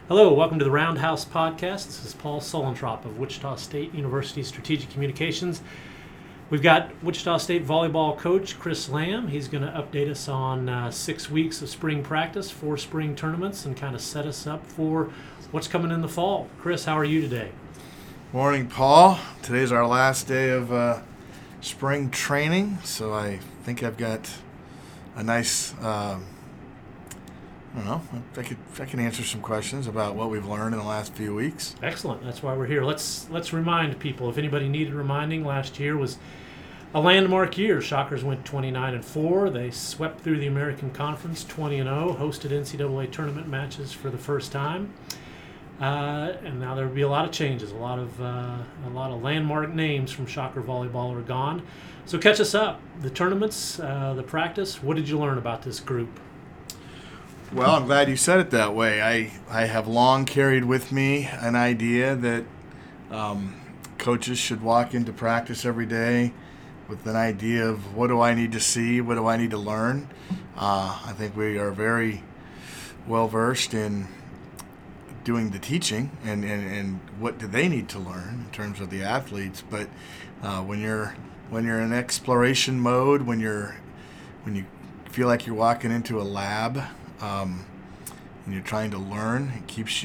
Hello, welcome to the Roundhouse Podcast. This is Paul Sulentrop of Wichita State University Strategic Communications. We've got Wichita State volleyball coach Chris Lamb. He's going to update us on 6 weeks of spring practice, 4 spring tournaments, and kind of set us up for what's coming in the fall. Chris, how are you today? Morning, Paul. Today's our last day of spring training, so I think I've got a nice, I don't know, I can answer some questions about what we've learned in the last few weeks. Excellent. That's why we're here. Let's remind people, if anybody needed reminding, last year was a landmark year. Shockers went 29-4. They swept through the American Conference 20-0, hosted NCAA tournament matches for the first time. And now there will be a lot of changes. A lot of landmark names from Shocker volleyball are gone. So catch us up. The tournaments, the practice. What did you learn about this group? Well, I'm glad you said it that way. I have long carried with me an idea that coaches should walk into practice every day with an idea of what do I need to see, what do I need to learn. I think we are very well versed in doing the teaching and what do they need to learn in terms of the athletes. But when you're in exploration mode, when you feel like you're walking into a lab, and you're trying to learn, it keeps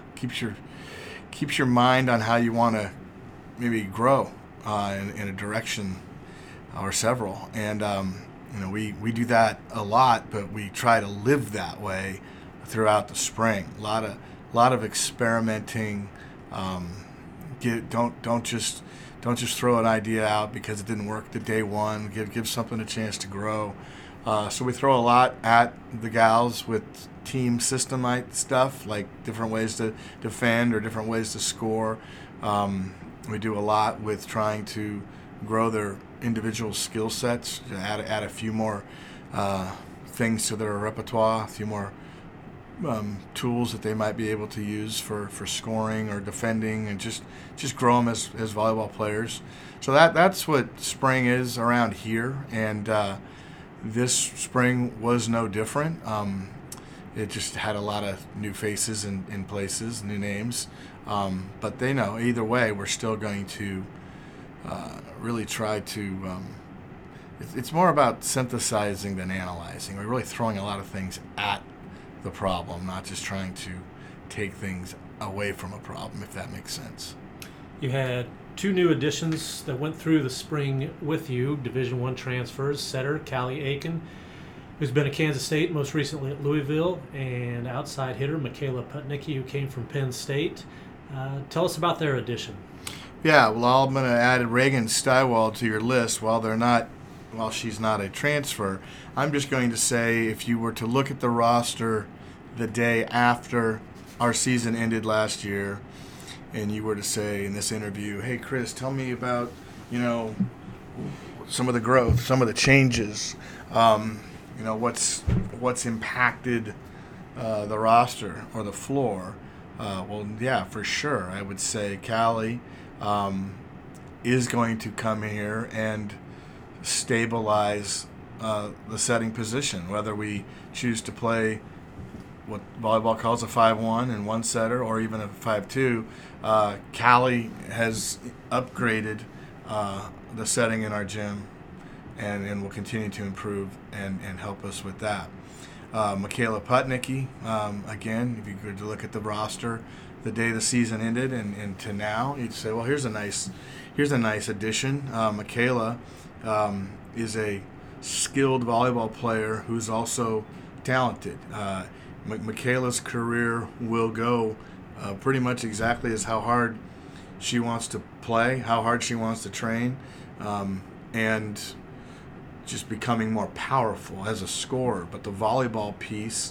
your mind on how you want to maybe grow in a direction or several. And we do that a lot, but we try to live that way throughout the spring. A lot of experimenting. Don't just throw an idea out because it didn't work the day one. Give something a chance to grow. So we throw a lot at the gals with team system stuff, like different ways to defend or different ways to score. We do a lot with trying to grow their individual skill sets, add a few more things to their repertoire, a few more tools that they might be able to use for scoring or defending, and just grow them as volleyball players. So that's what spring is around here, and this spring was no different. It just had a lot of new faces in places, new names. But they know either way we're still going to really try to it's more about synthesizing than analyzing. We're really throwing a lot of things at the problem, not just trying to take things away from a problem, if that makes sense. You had 2 new additions that went through the spring with you, Division I transfers, setter Callie Aiken, who's been at Kansas State, most recently at Louisville, and outside hitter Michaela Putnicki, who came from Penn State. Tell us about their addition. Yeah, well, I'm going to add Reagan Stywald to your list. While she's not a transfer, I'm just going to say if you were to look at the roster the day after our season ended last year, and you were to say in this interview, hey, Chris, tell me about, some of the growth, some of the changes, what's impacted the roster or the floor. Well, yeah, for sure. I would say Callie is going to come here and stabilize the setting position, whether we choose to play what volleyball calls a 5-1 and one setter, or even a 5-2. Callie has upgraded the setting in our gym and will continue to improve and help us with that. Michaela Putnicki, again, if you could look at the roster the day the season ended and to now, you'd say, well, here's a nice addition. Michaela is a skilled volleyball player who's also talented. Michaela's career will go pretty much exactly as how hard she wants to play, how hard she wants to train, and just becoming more powerful as a scorer. But the volleyball piece,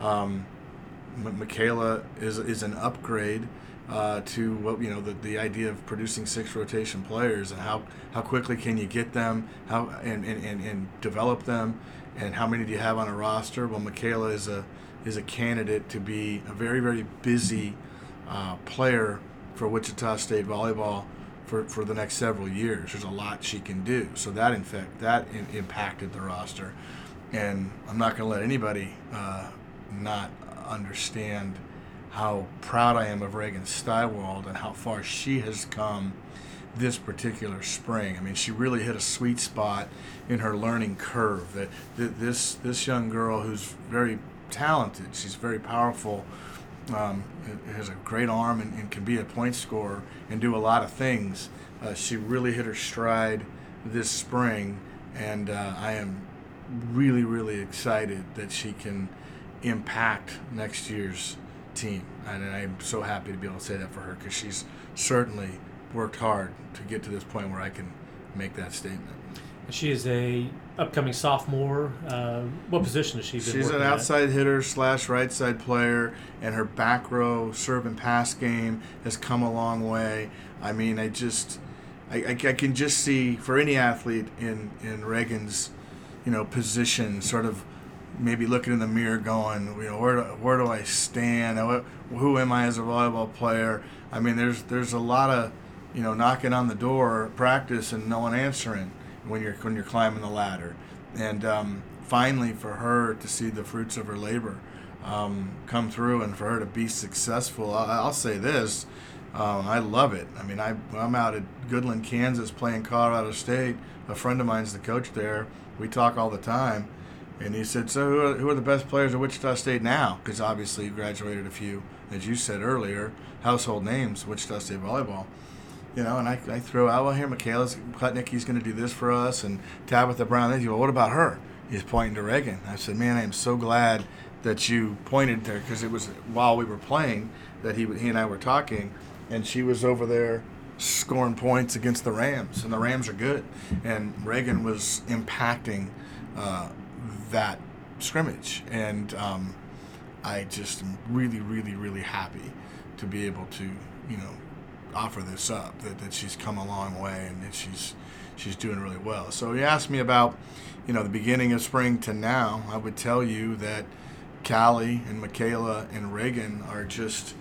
Michaela is an upgrade to what the idea of producing 6 rotation players, and how quickly can you get them, how and develop them, and how many do you have on a roster? Well, Michaela is a candidate to be a very, very busy player for Wichita State volleyball for the next several years. There's a lot she can do. So that impacted the roster. And I'm not going to let anybody not understand how proud I am of Reagan Steiwald and how far she has come this particular spring. I mean, she really hit a sweet spot in her learning curve. This young girl who's very talented, she's very powerful, has a great arm and can be a point scorer and do a lot of things. She really hit her stride this spring, and I am really, really excited that she can impact next year's team. And I'm so happy to be able to say that for her, because she's certainly worked hard to get to this point where I can make that statement. She is a upcoming sophomore. What position has she been She's working an at? outside hitter / right side player, and her back row serve and pass game has come a long way. I mean, I can just see, for any athlete in Reagan's, position, sort of maybe looking in the mirror going, where do I stand? Who am I as a volleyball player? I mean, there's a lot of, knocking on the door, practice, and no one answering when you're climbing the ladder. And finally, for her to see the fruits of her labor come through, and for her to be successful, I'll say this. I love it. I mean, I'm out at Goodland, Kansas, playing Colorado State. A friend of mine's the coach there. We talk all the time. And he said, so who are the best players at Wichita State now? Because obviously you graduated a few, as you said earlier, household names, Wichita State volleyball. And I throw out, well, here, Michaela Klutnicki's going to do this for us, and Tabitha Brown. He goes, well, what about her? He's pointing to Reagan. I said, man, I am so glad that you pointed there, because it was while we were playing that he and I were talking, and she was over there scoring points against the Rams, and the Rams are good. And Reagan was impacting that scrimmage, and I just am really, really, really happy to be able to, offer this up, that she's come a long way and that she's doing really well. So you asked me about, the beginning of spring to now. I would tell you that Callie and Michaela and Reagan are just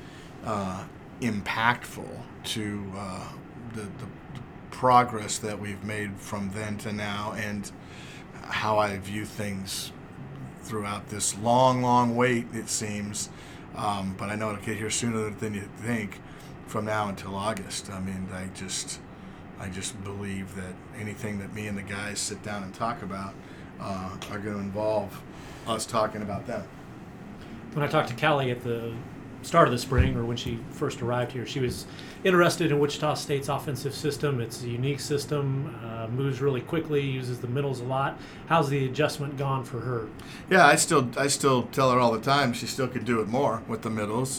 impactful to the progress that we've made from then to now, and how I view things throughout this long, long wait, it seems. But I know it'll get here sooner than you think, from now until August. I mean, I just believe that anything that me and the guys sit down and talk about are going to involve us talking about them. When I talked to Callie at the start of the spring, or when she first arrived here, she was interested in Wichita State's offensive system. It's a unique system, moves really quickly, uses the middles a lot. How's the adjustment gone for her? Yeah, I still tell her all the time she still could do it more with the middles,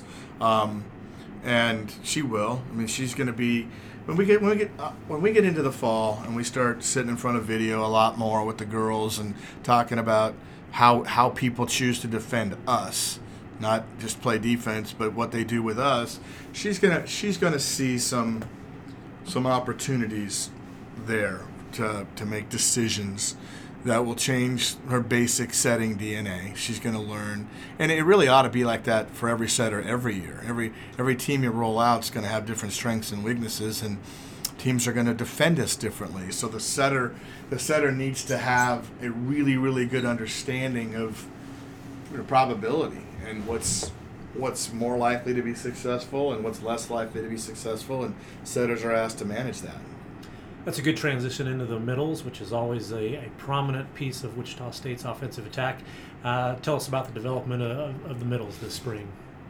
and she will. I mean, she's going to be, when we get into the fall and we start sitting in front of video a lot more with the girls and talking about how people choose to defend us, not just play defense, but what they do with us. She's gonna see some opportunities there to make decisions that will change her basic setting DNA. She's gonna learn, and it really ought to be like that for every setter every year. Every team you roll out is gonna have different strengths and weaknesses, and teams are gonna defend us differently. So the setter needs to have a really, really good understanding of probability and what's more likely to be successful and what's less likely to be successful, and setters are asked to manage that. That's a good transition into the middles, which is always a prominent piece of Wichita State's offensive attack. Tell us about the development of the middles this spring.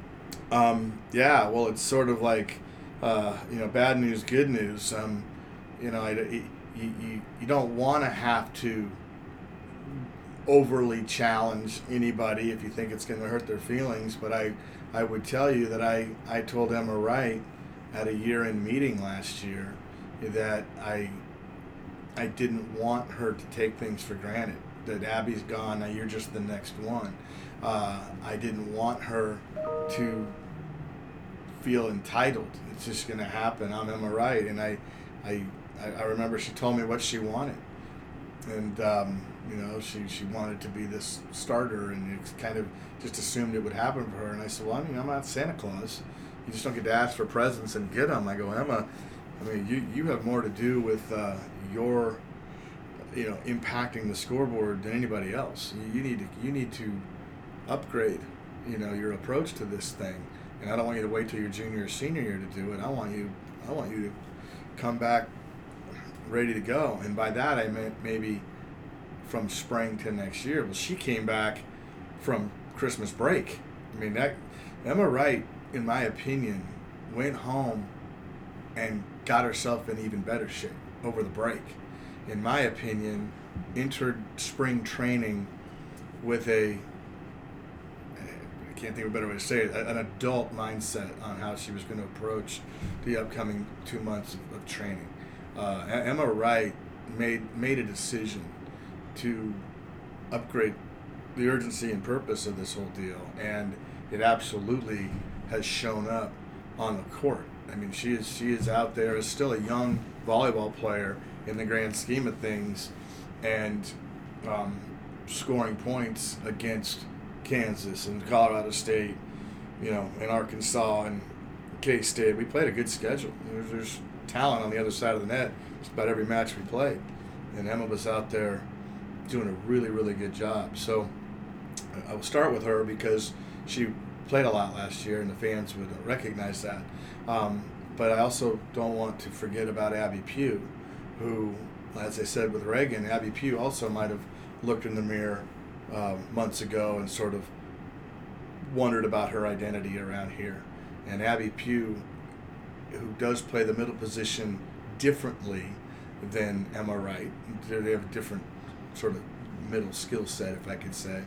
Yeah, well, it's sort of like bad news, good news. You don't want to have to overly challenge anybody if you think it's going to hurt their feelings, but I would tell you that I told Emma Wright at a year-end meeting last year that I didn't want her to take things for granted, that Abby's gone, now you're just the next one. I didn't want her to feel entitled. It's just going to happen. I'm Emma Wright, and I remember she told me what she wanted. And she wanted to be this starter, and it kind of just assumed it would happen for her. And I said, well, I'm not Santa Claus. You just don't get to ask for presents and get them. I go, Emma, you have more to do with your impacting the scoreboard than anybody else. You need to upgrade your approach to this thing, and I don't want you to wait till your junior or senior year to do it. I want you to come back ready to go. And by that I meant maybe from spring to next year. Well, she came back from Christmas break. I mean, that Emma Wright, in my opinion, went home and got herself in even better shape over the break. In my opinion, entered spring training with I can't think of a better way to say it, an adult mindset on how she was going to approach the upcoming 2 months of training. Emma Wright made a decision to upgrade the urgency and purpose of this whole deal, and it absolutely has shown up on the court. I mean, she is out there as still a young volleyball player in the grand scheme of things, and scoring points against Kansas and Colorado State, and Arkansas and K-State. We played a good schedule. There's talent on the other side of the net just about every match we played, and Emma was out there doing a really, really good job. So I will start with her because she played a lot last year, and the fans would recognize that. But I also don't want to forget about Abby Pugh, who, as I said with Reagan, Abby Pugh also might have looked in the mirror months ago and sort of wondered about her identity around here. And Abby Pugh, who does play the middle position differently than Emma Wright, they have a different sort of middle skill set, if I could say.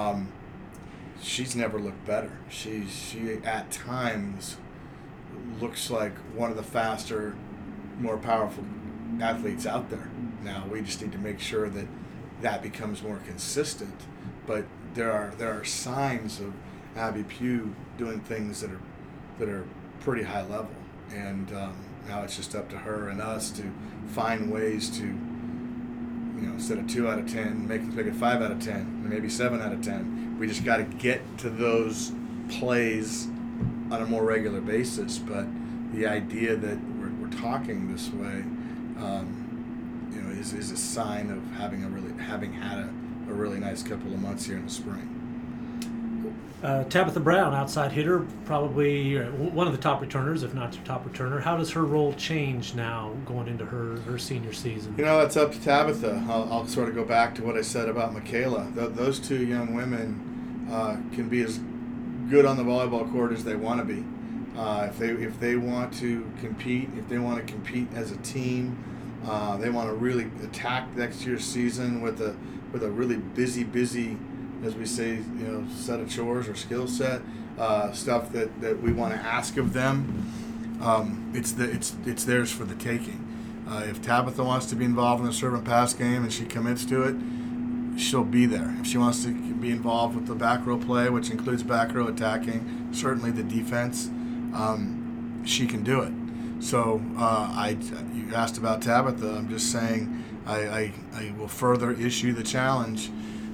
She's never looked better. She at times looks like one of the faster, more powerful athletes out there. Now we just need to make sure that becomes more consistent. But there are signs of Abby Pugh doing things that are pretty high level, and now it's just up to her and us to find ways to, instead of 2 out of 10, make it 5 out of 10, maybe 7 out of 10. We just got to get to those plays on a more regular basis. But the idea that we're talking this way, is a sign of having had a really nice couple of months here in the spring. Tabitha Brown, outside hitter, probably one of the top returners, if not the top returner. How does her role change now going into her senior season? That's up to Tabitha. I'll sort of go back to what I said about Michaela. Those two young women can be as good on the volleyball court as they want to be. If they want to compete, as a team, they want to really attack next year's season with a really busy, as we say, set of chores or skill set, stuff that we want to ask of them. It's theirs for the taking. If Tabitha wants to be involved in the serve and pass game and she commits to it, she'll be there. If she wants to be involved with the back row play, which includes back row attacking, certainly the defense, she can do it. So you asked about Tabitha. I'm just saying I will further issue the challenge.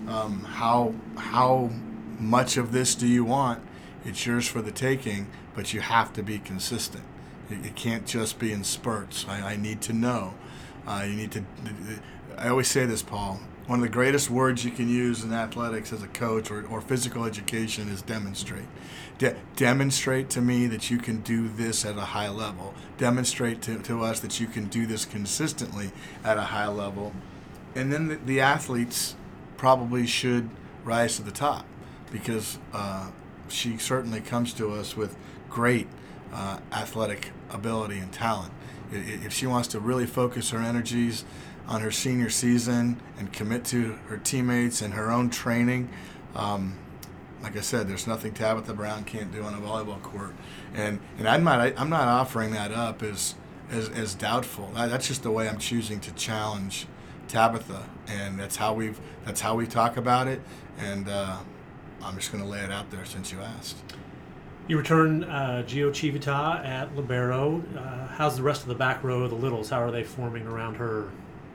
How much of this do you want? It's yours for the taking, but you have to be consistent. It can't just be in spurts. I need to know. I always say this, Paul. One of the greatest words you can use in athletics as a coach or physical education is demonstrate. Demonstrate to me that you can do this at a high level. Demonstrate to us that you can do this consistently at a high level. And then the athletes probably should rise to the top, because she certainly comes to us with great athletic ability and talent. If she wants to really focus her energies on her senior season and commit to her teammates and her own training, like I said, there's nothing Tabitha Brown can't do on a volleyball court. And I'm not offering that up as doubtful. That's just the way I'm choosing to challenge Tabitha, and that's how we talk about it. And I'm just going to lay it out there since you asked. You return Gio Civita at libero. How's the rest of the back row of the Littles? How are they forming around her?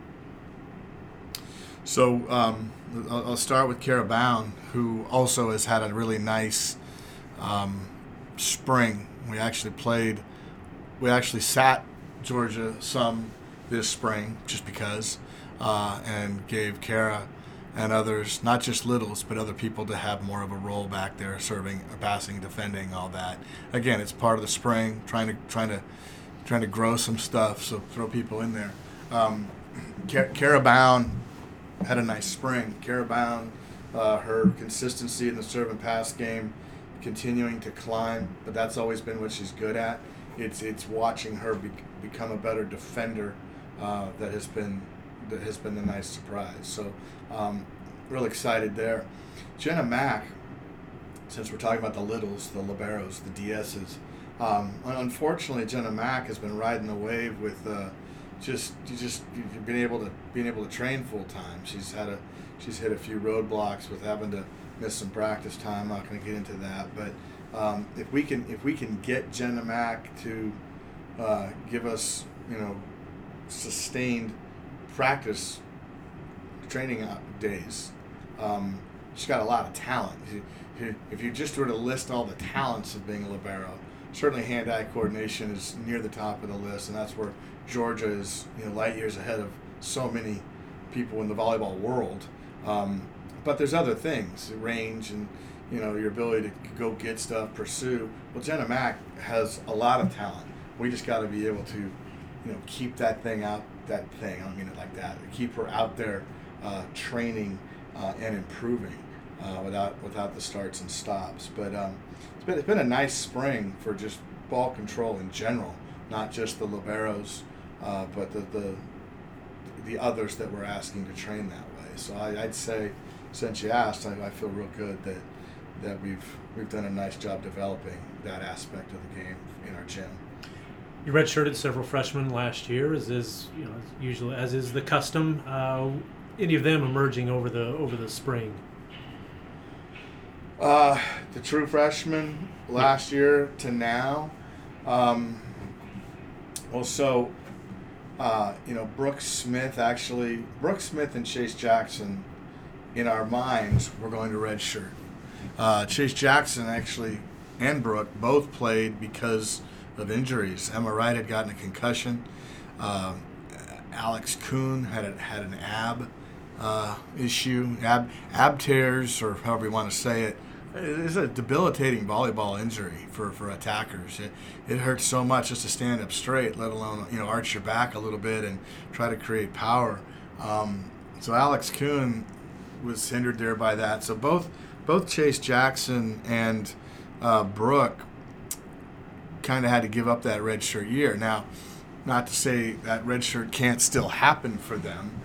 So I'll start with Kara Bound, who also has had a really nice spring. We actually sat Georgia some this spring just because, and gave Kara and others, not just littles, but other people to have more of a role back there, serving, passing, defending, all that. Again, it's part of the spring, trying to grow some stuff, so throw people in there. Kara Bound had a nice spring. Kara Bound, her consistency in the serve and pass game continuing to climb, but that's always been what she's good at. It's watching her become a better defender that has been the nice surprise. So real excited there. Jenna Mack, since we're talking about the littles, the liberos, the DSs, unfortunately Jenna Mack has been riding the wave with just being able to train full time. She's hit a few roadblocks with having to miss some practice time. I'm not going to get into that, but if we can get Jenna Mack to give us sustained practice training days, she's got a lot of talent. If you just were to list all the talents of being a libero, certainly hand-eye coordination is near the top of the list, and that's where Georgia is light years ahead of so many people in the volleyball world. But there's other things, range and your ability to go get stuff, pursue. Well, Jenna Mack has a lot of talent. We just got to be able to keep that thing out. I don't mean it like that. Keep her out there training and improving without the starts and stops. But it's been a nice spring for just ball control in general, not just the liberos, but the others that we're asking to train that way. So I'd say, since you asked, I feel real good that we've done a nice job developing that aspect of the game in our gym. You redshirted several freshmen last year, as is usually as is the custom. Any of them emerging over the spring? The true freshmen last year to now. Brooke Smith and Chase Jackson, in our minds, were going to redshirt. Chase Jackson and Brooke both played because of injuries. Emma Wright had gotten a concussion. Alex Kuhn had an ab issue, ab tears, or however you want to say it. It's a debilitating volleyball injury for attackers. It hurts so much just to stand up straight, let alone arch your back a little bit and try to create power. So Alex Kuhn was hindered there by that. So both Chase Jackson and Brooke kind of had to give up that redshirt year. Now, not to say that redshirt can't still happen for them,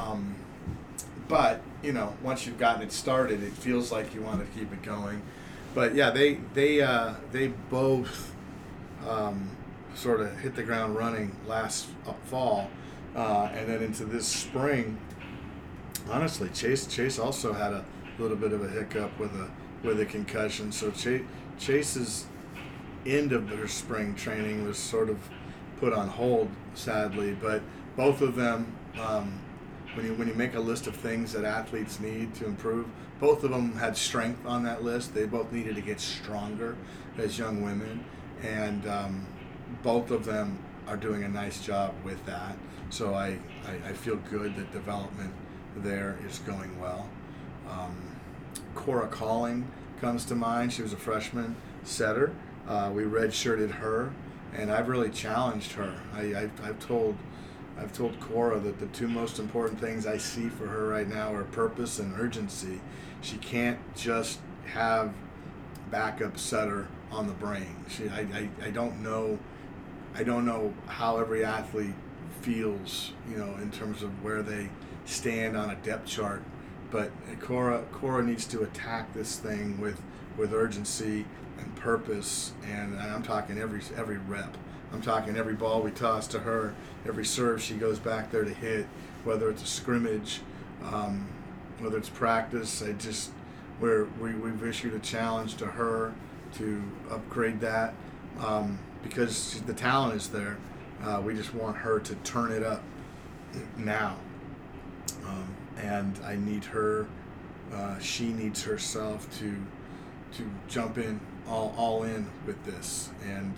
but once you've gotten it started, it feels like you want to keep it going. But yeah, they both sort of hit the ground running last fall, and then into this spring. Honestly, Chase also had a little bit of a hiccup with a concussion. So Chase's end of their spring training was sort of put on hold, sadly. But both of them, when you make a list of things that athletes need to improve, both of them had strength on that list. They both needed to get stronger as young women, and both of them are doing a nice job with that. So I feel good that development there is going well. Cora Calling comes to mind. She was a freshman setter. We redshirted her, and I've really challenged her. I've told Cora that the two most important things I see for her right now are purpose and urgency. She can't just have backup setter on the brain. I don't know how every athlete feels, in terms of where they stand on a depth chart. But Cora needs to attack this thing with urgency and purpose, and I'm talking every rep. I'm talking every ball we toss to her, every serve she goes back there to hit, whether it's a scrimmage, whether it's practice. We've issued a challenge to her to upgrade that because the talent is there. We just want her to turn it up now. And I need her, she needs herself to jump in, all in with this. And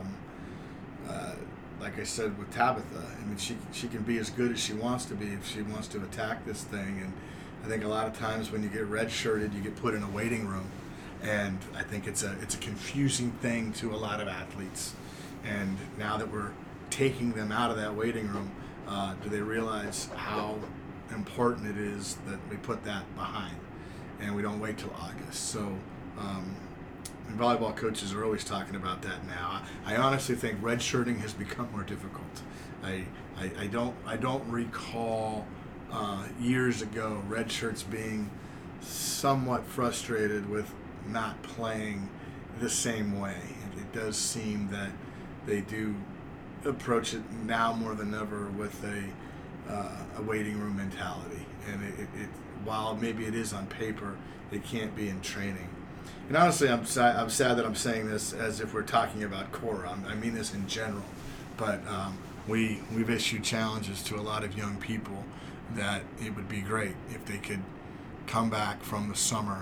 like I said with Tabitha, I mean, she can be as good as she wants to be if she wants to attack this thing I think a lot of times when you get redshirted, you get put in a waiting room, and I think it's a confusing thing to a lot of athletes. And now that we're taking them out of that waiting room, do they realize how important it is that we put that behind and we don't wait till August? So and volleyball coaches are always talking about that now. I honestly think redshirting has become more difficult. I don't recall years ago redshirts being somewhat frustrated with not playing the same way. It does seem that they do approach it now more than ever with a waiting room mentality. And it while maybe it is on paper, it can't be in training. And honestly, I'm sad that I'm saying this as if we're talking about Cora. I mean this in general. But we've issued challenges to a lot of young people that it would be great if they could come back from the summer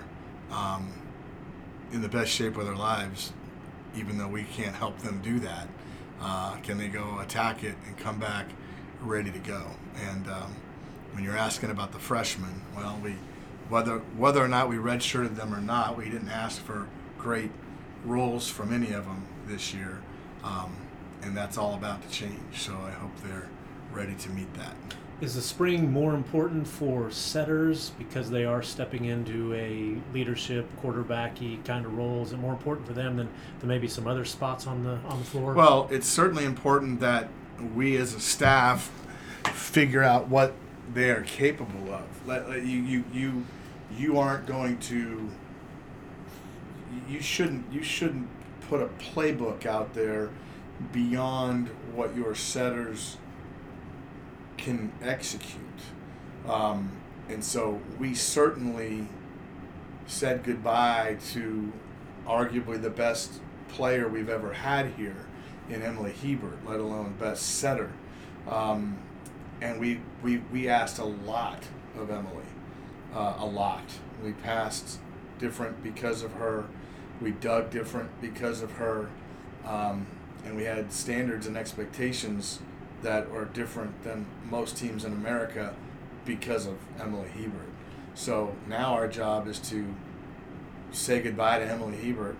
in the best shape of their lives, even though we can't help them do that. Can they go attack it and come back ready to go? And when you're asking about the freshmen, well, whether or not we redshirted them or not, we didn't ask for great roles from any of them this year, and that's all about to change. So I hope they're ready to meet that. Is the spring more important for setters because they are stepping into a leadership, quarterbacky kind of role? Is it more important for them than maybe some other spots on the floor? Well, it's certainly important that we as a staff figure out what they are capable of. You aren't going to. You shouldn't put a playbook out there beyond what your setters can execute. And so we certainly said goodbye to arguably the best player we've ever had here in Emily Hebert, let alone best setter. And we asked a lot of Emily, a lot. We passed different because of her. We dug different because of her. And we had standards and expectations that are different than most teams in America because of Emily Hebert. So now our job is to say goodbye to Emily Hebert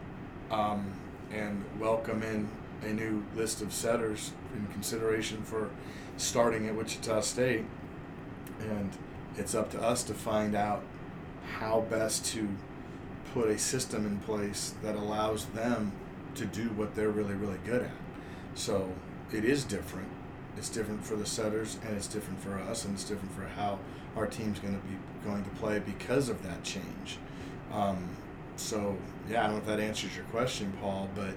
and welcome in a new list of setters in consideration for starting at Wichita State. And it's up to us to find out how best to put a system in place that allows them to do what they're really, really good at. So it is different. It's different for the setters, and it's different for us, and it's different for how our team's going to play because of that change. So yeah, I don't know if that answers your question, Paul, but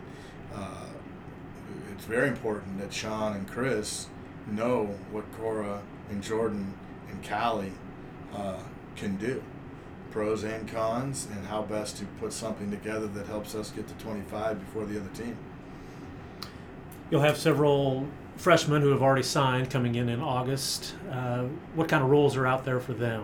it's very important that Sean and Chris know what Cora and Jordan and Callie can do, pros and cons, and how best to put something together that helps us get to 25 before the other team. You'll have several freshmen who have already signed coming in August. What kind of roles are out there for them?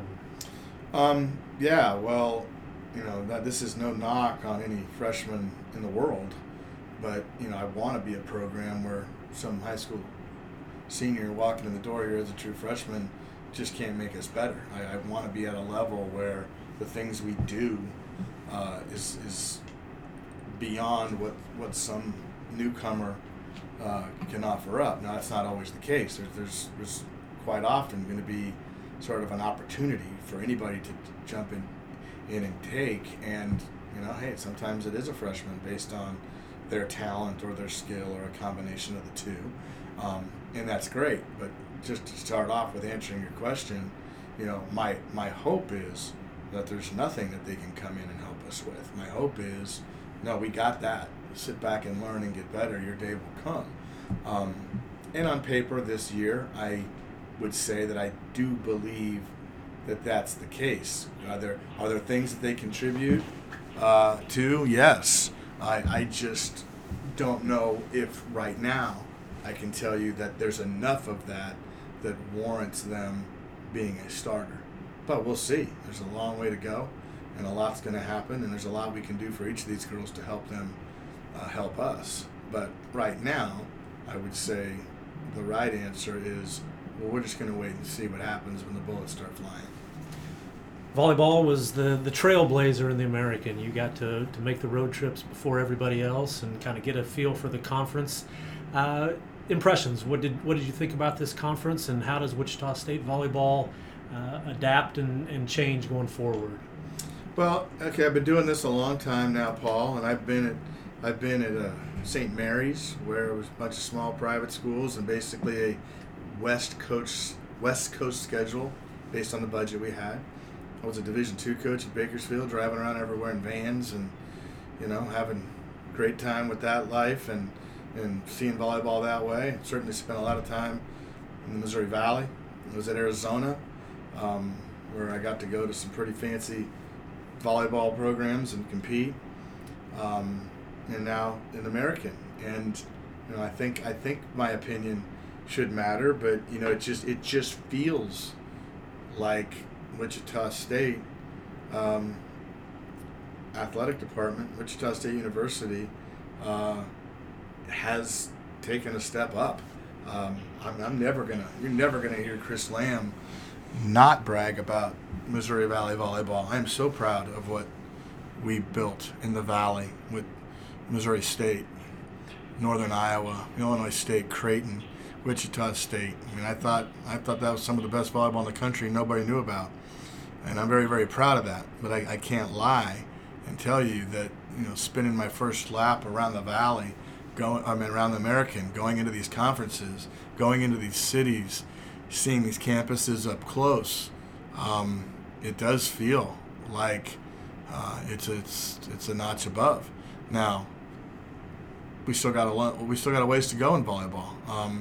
Yeah, well, this is no knock on any freshman in the world, but I want to be a program where some high school senior walking in the door here as a true freshman just can't make us better. I want to be at a level where the things we do is beyond what some newcomer can offer up. Now, that's not always the case. There's quite often going to be sort of an opportunity for anybody to jump in and take. And, hey, sometimes it is a freshman based on their talent or their skill or a combination of the two. And that's great. But just to start off with answering your question, my hope is that there's nothing that they can come in and help us with. My hope is, no, we got that. Sit back and learn and get better. Your day will come. And on paper this year, I would say that I do believe that that's the case. Are there things that they contribute to? Yes. I just don't know if right now I can tell you that there's enough of that warrants them being a starter. But we'll see. There's a long way to go, and a lot's going to happen, and there's a lot we can do for each of these girls to help them help us. But right now, I would say the right answer is, well, we're just going to wait and see what happens when the bullets start flying. volleyball was the trailblazer in the American. You got to make the road trips before everybody else and kind of get a feel for the conference. Impressions. What did you think about this conference, and how does Wichita State volleyball adapt and change going forward? Well, okay, I've been doing this a long time now, Paul, and I've been at St. Mary's, where it was a bunch of small private schools and basically a West Coast schedule based on the budget we had. I was a Division II coach at Bakersfield, driving around everywhere in vans and, having a great time with that life and seeing volleyball that way. Certainly spent a lot of time in the Missouri Valley. I was at Arizona, where I got to go to some pretty fancy volleyball programs and compete, and now in American. And I think my opinion should matter, but it just feels like Wichita State athletic department, Wichita State University, has taken a step up. You're never gonna hear Chris Lamb not brag about Missouri Valley volleyball. I'm so proud of what we built in the Valley with Missouri State, Northern Iowa, Illinois State, Creighton, Wichita State. I mean, I thought that was some of the best volleyball in the country nobody knew about, and I'm very, very proud of that. But I can't lie and tell you that spinning my first lap around the Valley, around the American, going into these conferences, going into these cities, seeing these campuses up close, it does feel like it's a notch above. Now, we still got a ways to go in volleyball.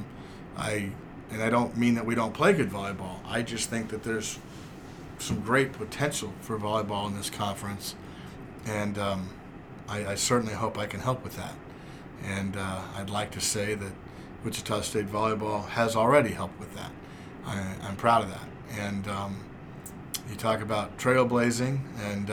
I don't mean that we don't play good volleyball. I just think that there's some great potential for volleyball in this conference, and I certainly hope I can help with that. And I'd like to say that Wichita State volleyball has already helped with that. I'm proud of that. And you talk about trailblazing and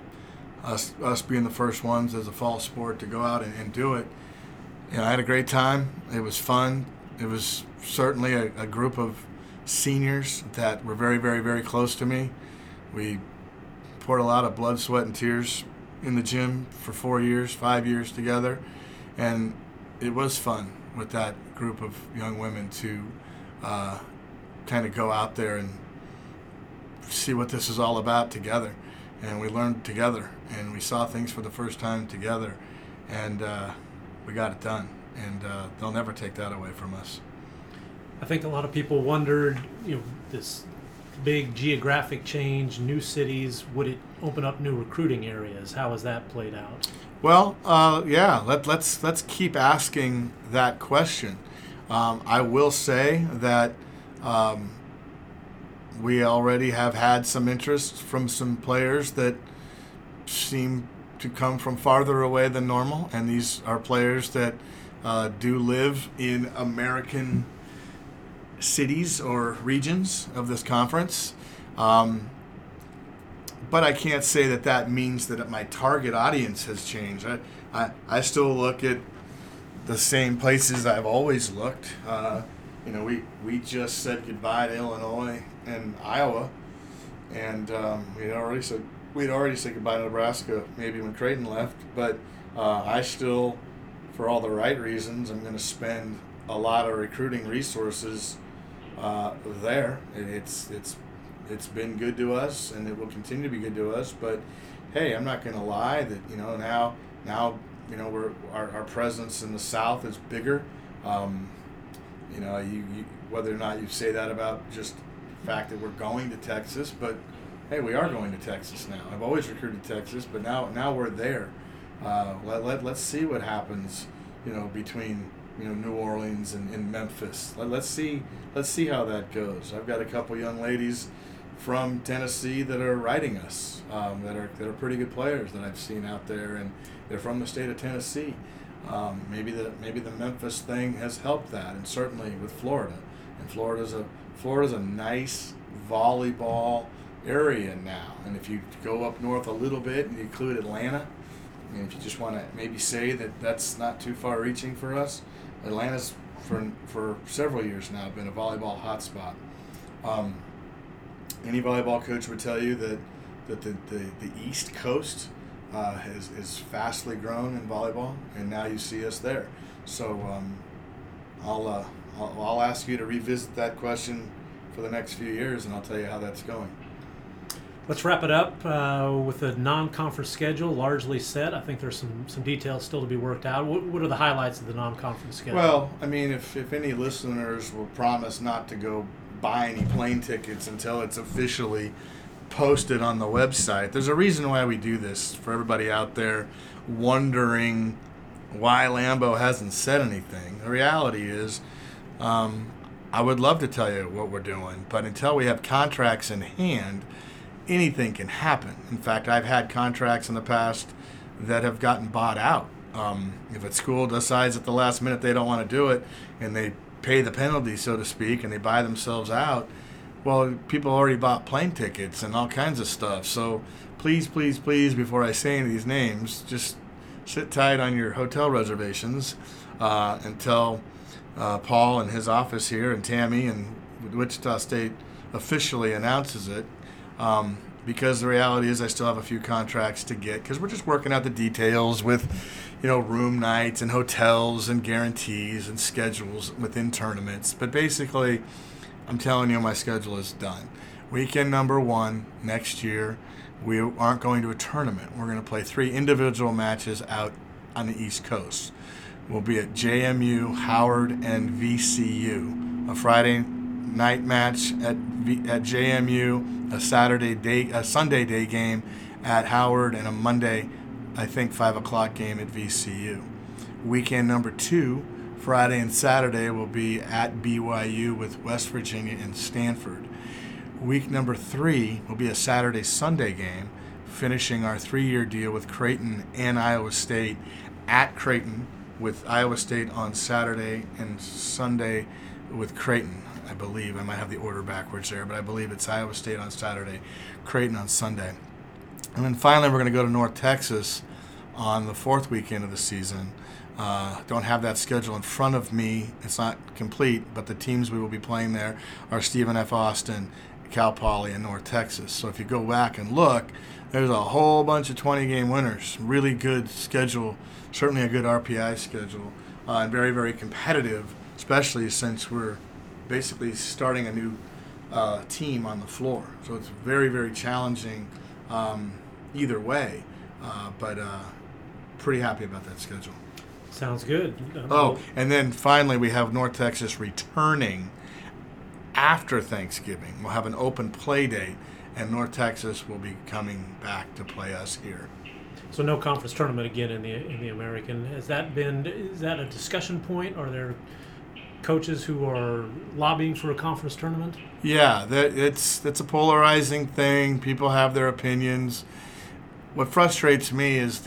us being the first ones as a fall sport to go out and do it. I had a great time. It was fun. It was certainly a group of seniors that were very, very, very close to me. We poured a lot of blood, sweat, and tears in the gym for 5 years together. And it was fun with that group of young women to kind of go out there and see what this is all about together. And we learned together, and we saw things for the first time together, and we got it done. And they'll never take that away from us. I think a lot of people wondered, this big geographic change, new cities, would it open up new recruiting areas? How has that played out? Well, yeah. Let's keep asking that question. I will say that we already have had some interest from some players that seem to come from farther away than normal, and these are players that do live in American cities or regions of this conference. But I can't say that means that my target audience has changed. I still look at the same places I've always looked. We just said goodbye to Illinois and Iowa, and we'd already said goodbye to Nebraska maybe when Creighton left. But I still, for all the right reasons, I'm going to spend a lot of recruiting resources there. It's been good to us, and it will continue to be good to us. But hey, I'm not going to lie that now our presence in the South is bigger. You whether or not you say that about just the fact that we're going to Texas, but hey, we are going to Texas now. I've always recruited Texas, but now we're there. Let's see what happens, between New Orleans and Memphis. Let's see how that goes. I've got a couple young ladies from Tennessee that are writing us, that are pretty good players that I've seen out there, and they're from the state of Tennessee. Maybe the Memphis thing has helped that, and certainly with Florida. And Florida's a nice volleyball area now. And if you go up north a little bit and you include Atlanta, and if you just want to maybe say that that's not too far reaching for us, Atlanta's for several years now been a volleyball hotspot. Any volleyball coach would tell you that that the East Coast is fastly grown in volleyball, and now you see us there. So I'll ask you to revisit that question for the next few years, and I'll tell you how that's going. Let's wrap it up with a non-conference schedule largely set. I think there's some details still to be worked out. What are the highlights of the non-conference schedule? Well, I mean, if any listeners will promise not to go buy any plane tickets until it's officially posted on the website, there's a reason why we do this. For everybody out there wondering why Lambeau hasn't said anything, the reality is I would love to tell you what we're doing, but until we have contracts in hand, anything can happen. In fact, I've had contracts in the past that have gotten bought out. If a school decides at the last minute they don't want to do it, and they pay the penalty, so to speak, and they buy themselves out, well, people already bought plane tickets and all kinds of stuff. So please, please, please, before I say any of these names, just sit tight on your hotel reservations until Paul and his office here and Tammy and Wichita State officially announces it. Because the reality is I still have a few contracts to get, because we're just working out the details with, room nights and hotels and guarantees and schedules within tournaments. But basically, I'm telling you, my schedule is done. Weekend number 1 next year, we aren't going to a tournament. We're going to play 3 individual matches out on the East Coast. We'll be at JMU, Howard, and VCU. A Friday night match at JMU, a Sunday day game at Howard, and a Monday, I think, 5 o'clock game at VCU. Weekend number 2, Friday and Saturday, will be at BYU with West Virginia and Stanford. Week number 3 will be a Saturday-Sunday game, finishing our 3-year deal with Creighton and Iowa State at Creighton, with Iowa State on Saturday and Sunday with Creighton. I believe I might have the order backwards there, but I believe it's Iowa State on Saturday, Creighton on Sunday. And then finally, we're going to go to North Texas on the 4th weekend of the season. Don't have that schedule in front of me. It's not complete, but the teams we will be playing there are Stephen F. Austin, Cal Poly, and North Texas. So if you go back and look, there's a whole bunch of 20-game winners. Really good schedule, certainly a good RPI schedule, and very, very competitive, especially since we're basically starting a new team on the floor. So it's very, very challenging either way, but pretty happy about that schedule. Sounds good. And then finally we have North Texas returning after Thanksgiving. We'll have an open play date, and North Texas will be coming back to play us here. So no conference tournament again in the American. Is that a discussion point? Are there coaches who are lobbying for a conference tournament? Yeah, it's a polarizing thing. People have their opinions. What frustrates me is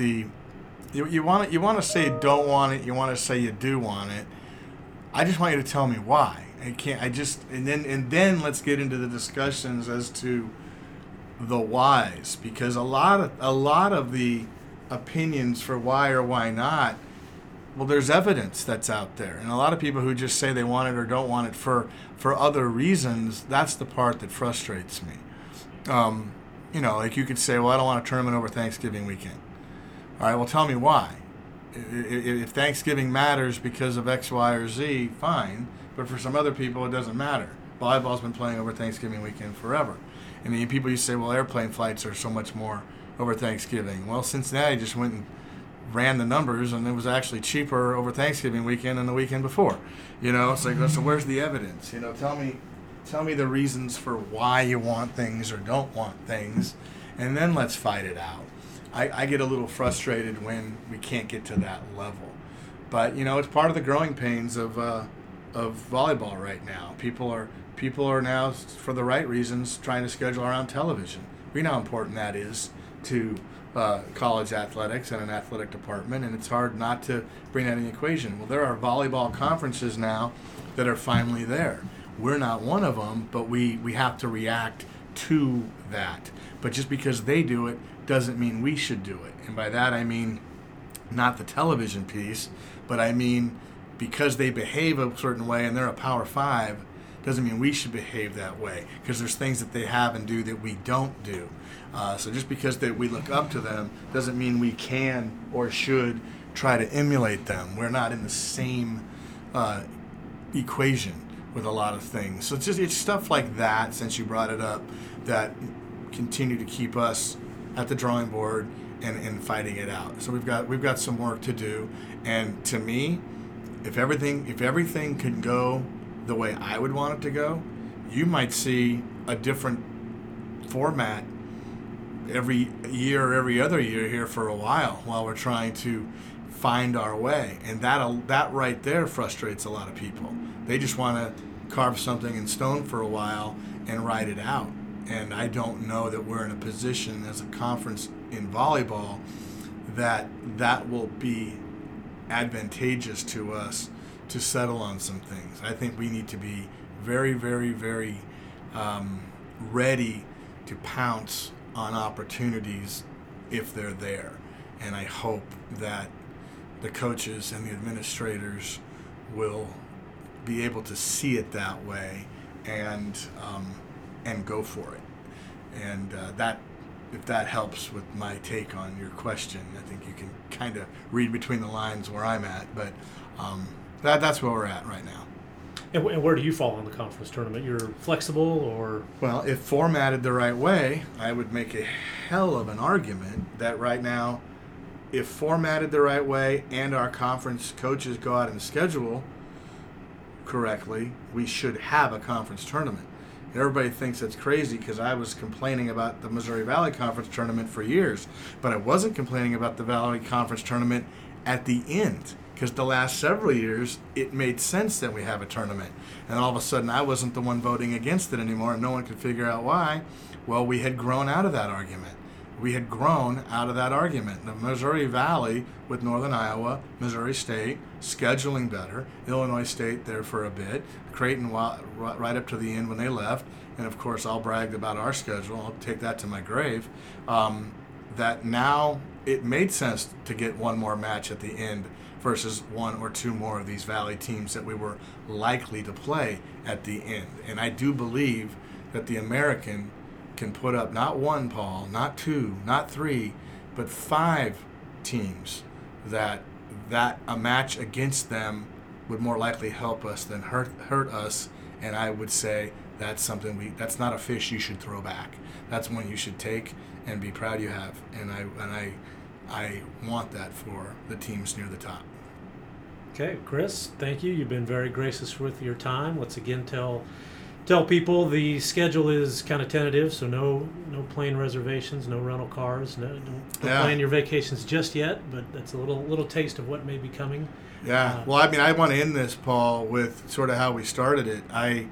you want to say you don't want it, you want to say you do want it. I just want you to tell me why. And then let's get into the discussions as to the whys, because a lot of the opinions for why or why not, well, there's evidence that's out there. And a lot of people who just say they want it or don't want it for other reasons, that's the part that frustrates me. Like you could say, well, I don't want a tournament over Thanksgiving weekend. All right, well, tell me why. If Thanksgiving matters because of X, Y, or Z, fine. But for some other people, it doesn't matter. Volleyball's been playing over Thanksgiving weekend forever. And then people say, well, airplane flights are so much more over Thanksgiving. Well, Cincinnati just went and ran the numbers, and it was actually cheaper over Thanksgiving weekend than the weekend before. It's like, so where's the evidence? Tell me the reasons for why you want things or don't want things, and then let's fight it out. I get a little frustrated when we can't get to that level. But, it's part of the growing pains of volleyball right now. People are now, for the right reasons, trying to schedule around television. We know how important that is to college athletics and an athletic department, and it's hard not to bring that in the equation. Well, there are volleyball conferences now that are finally there. We're not one of them, but we have to react to that. But just because they do it doesn't mean we should do it. And by that I mean not the television piece, but I mean because they behave a certain way and they're a Power 5, doesn't mean we should behave that way, because there's things that they have and do that we don't do. So just because we look up to them doesn't mean we can or should try to emulate them. We're not in the same equation with a lot of things. So it's stuff like that, since you brought it up, that continue to keep us at the drawing board and fighting it out. So we've got some work to do. And to me, if everything could go the way I would want it to go, you might see a different format every year or every other year here for a while we're trying to find our way. And that right there frustrates a lot of people. They just want to carve something in stone for a while and ride it out. And I don't know that we're in a position as a conference in volleyball that will be advantageous to us to settle on some things. I think we need to be very, very, very ready to pounce on opportunities if they're there. And I hope that the coaches and the administrators will be able to see it that way and go for it. And that, if that helps with my take on your question, I think you can kind of read between the lines where I'm at. But that's where we're at right now. And where do you fall in the conference tournament? You're flexible, or? Well, if formatted the right way, I would make a hell of an argument that right now, if formatted the right way and our conference coaches go out and schedule correctly, we should have a conference tournament. Everybody thinks that's crazy because I was complaining about the Missouri Valley Conference tournament for years, but I wasn't complaining about the Valley Conference tournament at the end, because the last several years it made sense that we have a tournament, and all of a sudden I wasn't the one voting against it anymore, and no one could figure out why. Well, we had grown out of that argument. The Missouri Valley with Northern Iowa, Missouri State, scheduling better, Illinois State there for a bit, Creighton right up to the end when they left, and of course I'll brag about our schedule, I'll take that to my grave, that now it made sense to get one more match at the end versus one or two more of these Valley teams that we were likely to play at the end. And I do believe that the American can put up not one, Paul, not two, not three, but 5 teams that a match against them would more likely help us than hurt us. And I would say that's something that's not a fish you should throw back. That's one you should take and be proud you have. And I want that for the teams near the top. Okay, Chris, thank you. You've been very gracious with your time. Let's again tell people the schedule is kind of tentative, so no plane reservations, no rental cars, don't plan your vacations just yet, but that's a little taste of what may be coming. Yeah. Well, I mean, I want to end this, Paul, with sort of how we started it. I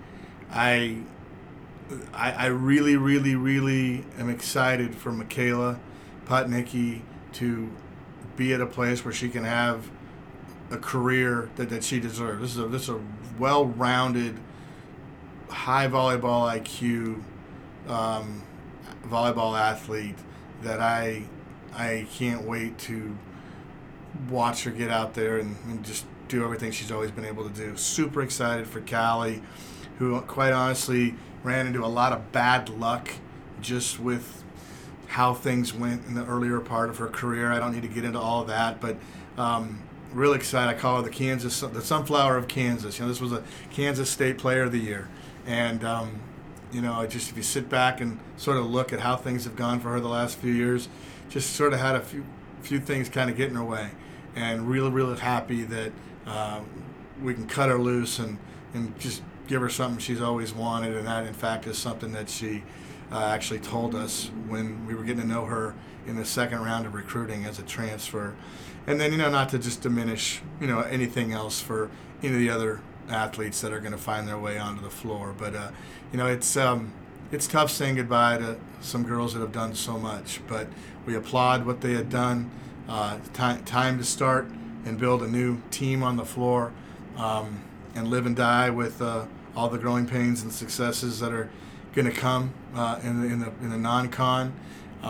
really, really, really am excited for Michaela Potnicki to be at a place where she can have a career that she deserves. This is a well-rounded, high volleyball IQ volleyball athlete that I can't wait to watch her get out there and just do everything she's always been able to do. Super excited for Callie, who quite honestly ran into a lot of bad luck just with how things went in the earlier part of her career. I don't need to get into all of that, but really excited. I call her the sunflower of Kansas. This was a Kansas State Player of the Year. And, just if you sit back and sort of look at how things have gone for her the last few years, just sort of had a few things kind of get in her way. And really, really happy that we can cut her loose and just give her something she's always wanted. And that, in fact, is something that she actually told us when we were getting to know her in the second round of recruiting as a transfer. And then, not to just diminish, anything else for any of the other athletes that are going to find their way onto the floor. But, it's tough saying goodbye to some girls that have done so much. But we applaud what they had done. Time to start and build a new team on the floor and live and die with all the growing pains and successes that are going to come in the non-con.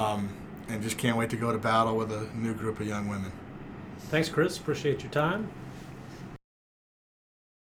And just can't wait to go to battle with a new group of young women. Thanks, Chris. Appreciate your time.